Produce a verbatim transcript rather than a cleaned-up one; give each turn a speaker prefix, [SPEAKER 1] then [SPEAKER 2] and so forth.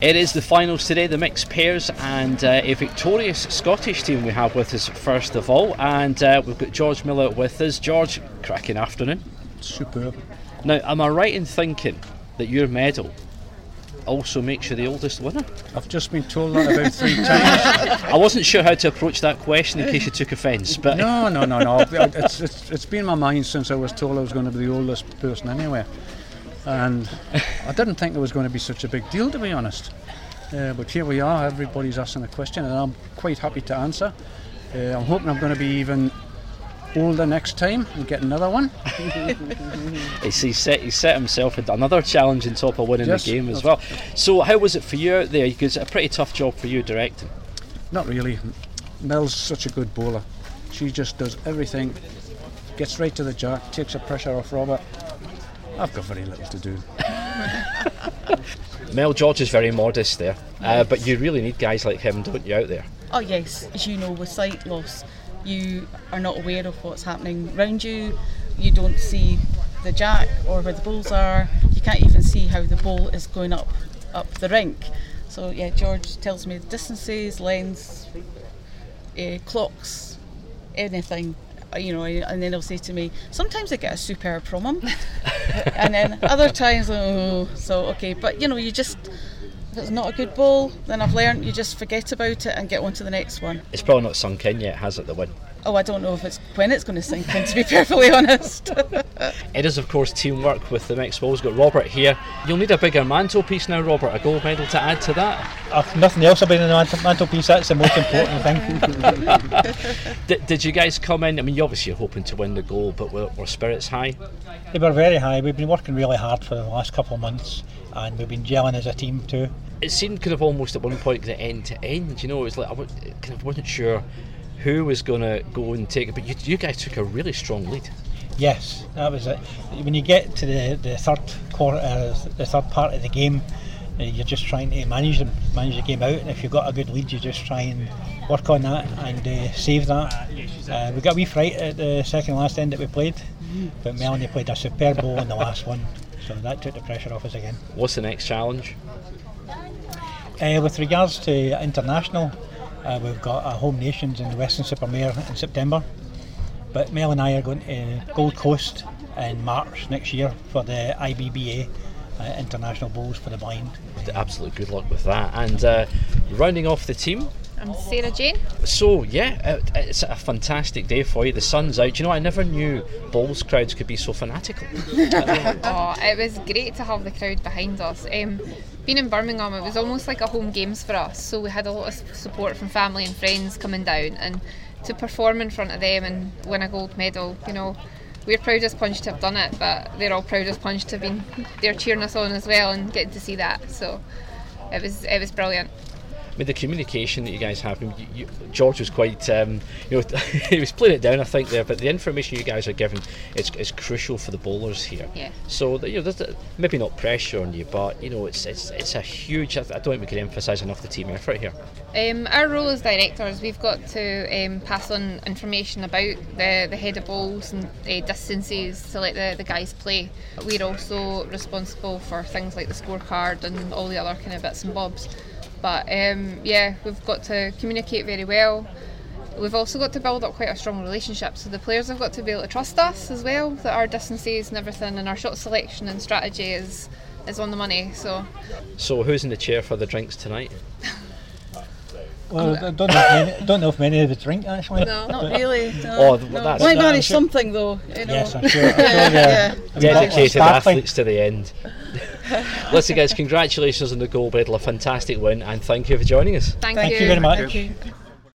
[SPEAKER 1] It is the finals today, the mixed pairs, and uh, a victorious Scottish team we have with us first of all, and uh, we've got George Miller with us. George, cracking afternoon.
[SPEAKER 2] Superb.
[SPEAKER 1] Now, am I right in thinking that your medal also makes you the oldest winner?
[SPEAKER 2] I've just been told that about three times.
[SPEAKER 1] I wasn't sure how to approach that question in case you took offence, but
[SPEAKER 2] no, no, no, no. It's, it's, it's been in my mind since I was told I was going to be the oldest person anyway. And I didn't think it was going to be such a big deal, to be honest. Uh, but here we are, everybody's asking a question and I'm quite happy to answer. Uh, I'm hoping I'm going to be even older next time and get another one.
[SPEAKER 1] He set, he set himself another challenge on top of winning
[SPEAKER 2] yes,
[SPEAKER 1] the game as well. So how was it for you out there? Because it's a pretty tough job for you directing.
[SPEAKER 2] Not really. Mel's such a good bowler. She just does everything, gets right to the jack, takes the pressure off Robert. I've got very little to do.
[SPEAKER 1] Mel, George is very modest there, uh, but you really need guys like him, don't you, out there?
[SPEAKER 3] Oh yes, as you know, with sight loss, you are not aware of what's happening around you. You don't see the jack or where the balls are. You can't even see how the ball is going up up the rink. So yeah, George tells me the distances, lengths, uh, clocks, anything. You know, and then he'll say to me, sometimes I get a superb from him, and then other times, oh, so okay. But you know, you just, if it's not a good ball, then I've learned you just forget about it and get on to the next one.
[SPEAKER 1] It's probably not sunk in yet, has it, the win?
[SPEAKER 3] Oh, I don't know if it's when it's going to sink in, to be perfectly honest.
[SPEAKER 1] It is, of course, teamwork with the mixed bowls. We've got Robert here. You'll need a bigger mantelpiece now, Robert, a gold medal to add to that.
[SPEAKER 4] Uh, nothing else about the mantelpiece, that's the most important thing.
[SPEAKER 1] did, did you guys come in? I mean, you obviously are hoping to win the gold, but were, were spirits high?
[SPEAKER 4] They were very high. We've been working really hard for the last couple of months, and we've been gelling as a team too.
[SPEAKER 1] It seemed kind of almost at one point the end to end, you know, it was like I w- kind of wasn't sure who was going to go and take it, but you, you guys took a really strong lead.
[SPEAKER 4] Yes, that was it. When you get to the, the third quarter, uh, the third part of the game, uh, you're just trying to manage them, manage the game out, and if you've got a good lead, you just try and work on that and uh, save that. Uh, we got a wee fright at the second last end that we played, but Melanie played a superb ball in the last one, so that took the pressure off us again.
[SPEAKER 1] What's the next challenge?
[SPEAKER 4] Uh, with regards to international, uh, we've got a home nations in the Weston-super-Mare in September, but Mel and I are going to Gold Coast in March next year for the I B B A uh, International Bowls for the Blind.
[SPEAKER 1] Absolute good luck with that. And uh, rounding off the team,
[SPEAKER 5] I'm Sarah Jane.
[SPEAKER 1] So yeah, it, it's a fantastic day for you. The sun's out. You know, I never knew bowls crowds could be so fanatical.
[SPEAKER 5] Oh, it was great to have the crowd behind us. Um, being in Birmingham, it was almost like a home games for us, so we had a lot of support from family and friends coming down, and to perform in front of them and win a gold medal, you know, we're proud as Punch to have done it, but they're all proud as Punch to have been there cheering us on as well and getting to see that, so it was it was brilliant.
[SPEAKER 1] I mean, the communication that you guys have, I mean, you, you, George was quite, um, you know, he was playing it down, I think, there, but the information you guys are giving is, is crucial for the bowlers here.
[SPEAKER 5] Yeah.
[SPEAKER 1] So, you know, there's maybe not pressure on you, but, you know, it's it's it's a huge, I don't think we can emphasise enough the team effort here.
[SPEAKER 5] Um, our role as directors, we've got to um, pass on information about the, the head of bowls and uh, distances to let the, the guys play. We're also responsible for things like the scorecard and all the other kind of bits and bobs. But um, yeah, we've got to communicate very well. We've also got to build up quite a strong relationship, so the players have got to be able to trust us as well, that our distances and everything and our shot selection and strategy is, is on the money. So
[SPEAKER 1] So who's in the chair for the drinks tonight?
[SPEAKER 4] Well, I don't know, if many, don't know if many of us drink actually.
[SPEAKER 3] No, not really. No,
[SPEAKER 1] Oh,
[SPEAKER 3] no.
[SPEAKER 1] that's-
[SPEAKER 3] Why
[SPEAKER 4] that-
[SPEAKER 3] manage
[SPEAKER 4] sure.
[SPEAKER 3] something though? You know?
[SPEAKER 4] Yes, I'm sure. I'm sure
[SPEAKER 3] Yeah.
[SPEAKER 4] yeah.
[SPEAKER 1] Dedicated athletes to the end. Listen guys, congratulations on the gold medal, a fantastic win, and thank you for joining us.
[SPEAKER 5] thank,
[SPEAKER 4] Thank you very much.
[SPEAKER 3] Thank you.